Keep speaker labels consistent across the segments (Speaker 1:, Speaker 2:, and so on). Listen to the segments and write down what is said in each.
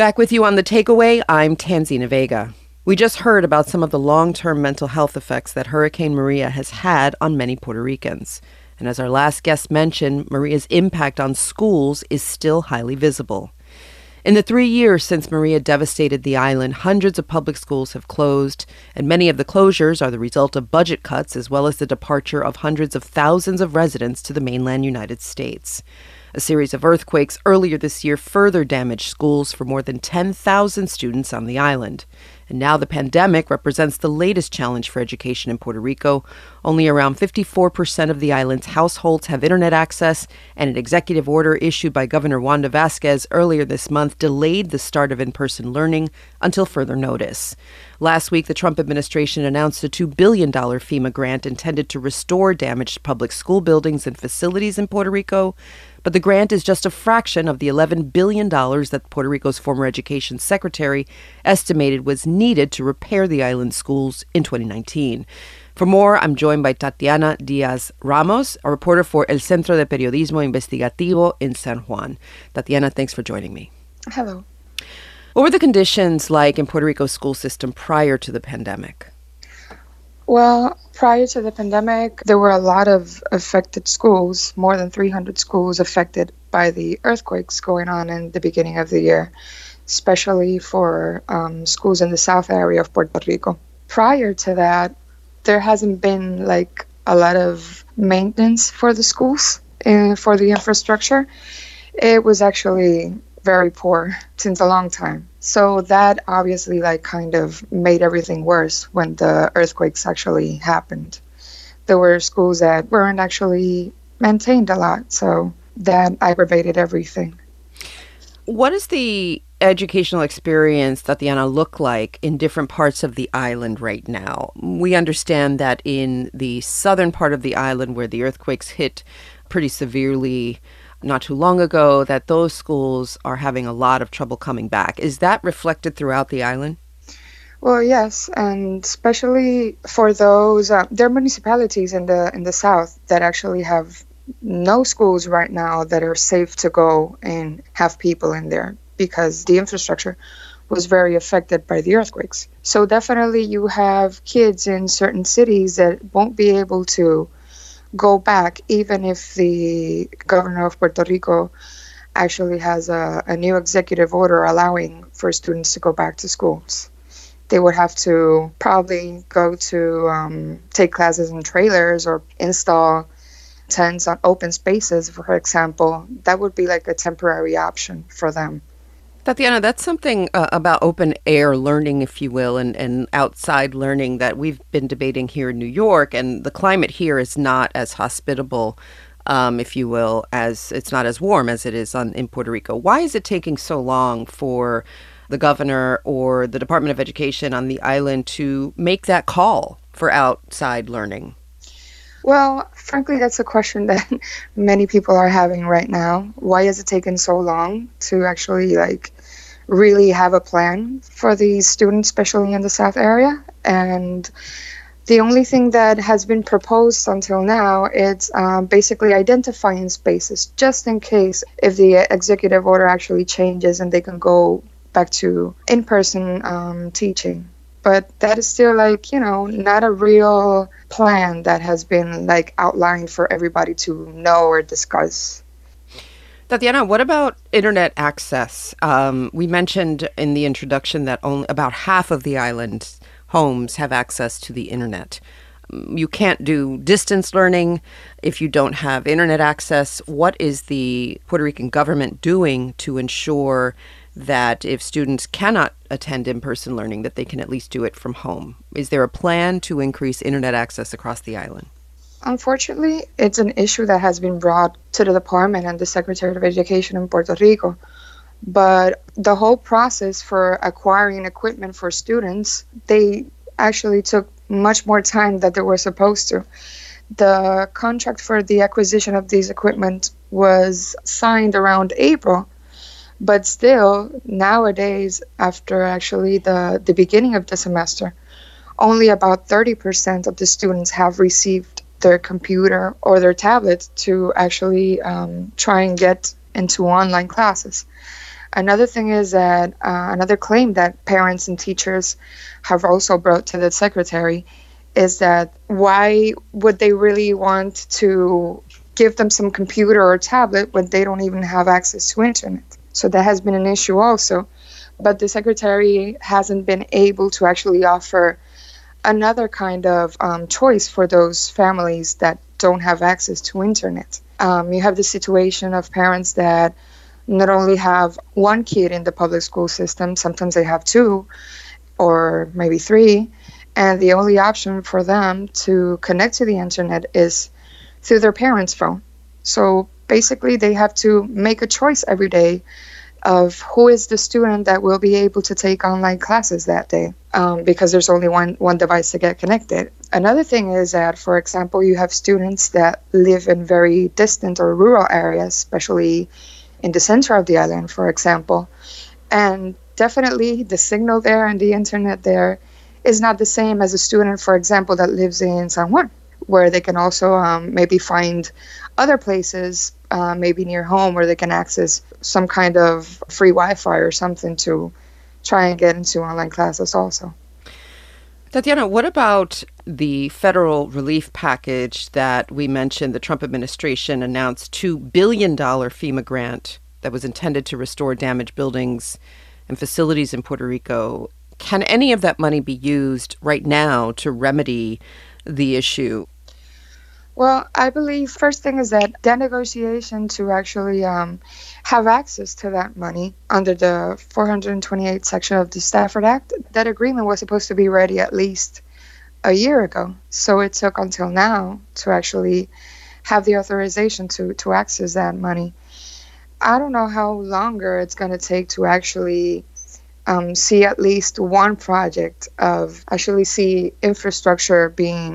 Speaker 1: Back with you on The Takeaway, I'm Tanzina Vega. We just heard about some of the long-term mental health effects that Hurricane Maria has had on many Puerto Ricans. And as our last guest mentioned, Maria's impact on schools is still highly visible. In the 3 years since Maria devastated the island, hundreds of public schools have closed, and many of the closures are the result of budget cuts as well as the departure of hundreds of thousands of residents to the mainland United States. A series of earthquakes earlier this year further damaged schools for more than 10,000 students on the island. And now the pandemic represents the latest challenge for education in Puerto Rico. Only around 54% of the island's households have internet access, and an executive order issued by Governor Wanda Vazquez earlier this month delayed the start of in-person learning until further notice. Last week, the Trump administration announced a $2 billion FEMA grant intended to restore damaged public school buildings and facilities in Puerto Rico. But the grant is just a fraction of the $11 billion that Puerto Rico's former education secretary estimated was needed to repair the island's schools in 2019. For more, I'm joined by Tatiana Diaz Ramos, a reporter for El Centro de Periodismo Investigativo in San Juan. Tatiana, thanks for joining me.
Speaker 2: Hello.
Speaker 1: What were the conditions like in Puerto Rico's school system prior to the pandemic?
Speaker 2: Well, prior to the pandemic, there were a lot of affected schools, more than 300 schools affected by the earthquakes going on in the beginning of the year, especially for schools in the south area of Puerto Rico. Prior to that, there hasn't been a lot of maintenance for the schools, for the infrastructure. It was actually very poor since a long time. So that obviously kind of made everything worse when the earthquakes actually happened. There were schools that weren't actually maintained a lot, so that aggravated everything.
Speaker 1: What does the educational experience, Tatiana, look like in different parts of the island right now? We understand that in the southern part of the island where the earthquakes hit pretty severely not too long ago, that those schools are having a lot of trouble coming back. Is that reflected throughout the island?
Speaker 2: Well, yes, and especially for those, there are municipalities in the south that actually have no schools right now that are safe to go and have people in there because the infrastructure was very affected by the earthquakes. So definitely you have kids in certain cities that won't be able to go back, even if the governor of Puerto Rico actually has a new executive order allowing for students to go back to schools. They would have to probably go to take classes in trailers or install tents on open spaces, for example. That would be a temporary option for them.
Speaker 1: Tatiana, that's something about open air learning, if you will, and outside learning that we've been debating here in New York. And the climate here is not as hospitable, if you will, as it's not as warm as it is in Puerto Rico. Why is it taking so long for the governor or the Department of Education on the island to make that call for outside learning?
Speaker 2: Well, frankly, that's a question that many people are having right now. Why has it taken so long to actually really have a plan for these students, especially in the South area? And the only thing that has been proposed until now is basically identifying spaces just in case if the executive order actually changes and they can go back to in-person teaching. But that is still not a real plan that has been outlined for everybody to know or discuss.
Speaker 1: Tatiana, what about internet access? We mentioned in the introduction that only about half of the island's homes have access to the internet. You can't do distance learning if you don't have internet access. What is the Puerto Rican government doing to ensure that if students cannot attend in-person learning, that they can at least do it from home? Is there a plan to increase internet access across the island?
Speaker 2: Unfortunately, it's an issue that has been brought to the department and the Secretary of Education in Puerto Rico. But the whole process for acquiring equipment for students, they actually took much more time than they were supposed to. The contract for the acquisition of these equipment was signed around April. But still, nowadays, after actually the beginning of the semester, only about 30% of the students have received their computer or their tablet to actually try and get into online classes. Another thing is that another claim that parents and teachers have also brought to the secretary is that why would they really want to give them some computer or tablet when they don't even have access to internet? So that has been an issue also. But the secretary hasn't been able to actually offer another kind of choice for those families that don't have access to internet. You have the situation of parents that not only have one kid in the public school system, sometimes they have two or maybe three, and the only option for them to connect to the internet is through their parents' phone. So basically they have to make a choice every day of who is the student that will be able to take online classes that day, because there's only one device to get connected. Another thing is that, for example, you have students that live in very distant or rural areas, especially in the center of the island, for example. And definitely the signal there and the internet there is not the same as a student, for example, that lives in San Juan, where they can also maybe find other places, maybe near home, where they can access some kind of free Wi-Fi or something to try and get into online classes also.
Speaker 1: Tatiana, what about the federal relief package that we mentioned? The Trump administration announced $2 billion FEMA grant that was intended to restore damaged buildings and facilities in Puerto Rico. Can any of that money be used right now to remedy the issue?
Speaker 2: Well, I believe first thing is that negotiation to actually have access to that money under the 428 section of the Stafford Act, that agreement was supposed to be ready at least a year ago. So it took until now to actually have the authorization to access that money. I don't know how longer it's going to take to actually see at least one project of actually see infrastructure being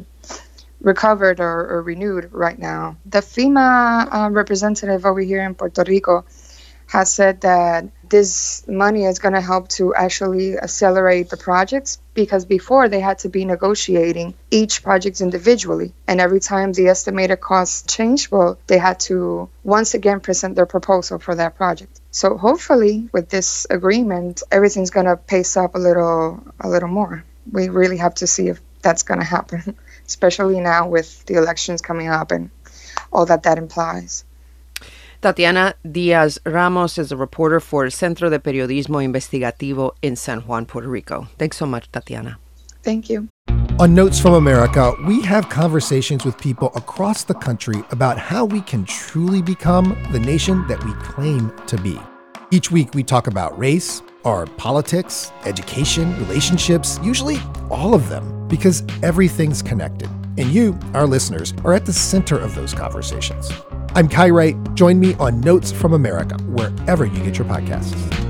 Speaker 2: recovered or renewed right now. The FEMA representative over here in Puerto Rico has said that this money is going to help to actually accelerate the projects, because before they had to be negotiating each project individually. And every time the estimated costs changed, well, they had to once again present their proposal for that project. So hopefully with this agreement, everything's going to pace up a little more. We really have to see if that's going to happen, especially now with the elections coming up and all that implies.
Speaker 1: Tatiana Diaz Ramos is a reporter for Centro de Periodismo Investigativo in San Juan, Puerto Rico. Thanks so much, Tatiana.
Speaker 2: Thank you.
Speaker 3: On Notes from America, we have conversations with people across the country about how we can truly become the nation that we claim to be. Each week, we talk about race, our politics, education, relationships, usually all of them, because everything's connected. And you, our listeners, are at the center of those conversations. I'm Kai Wright. Join me on Notes from America, wherever you get your podcasts.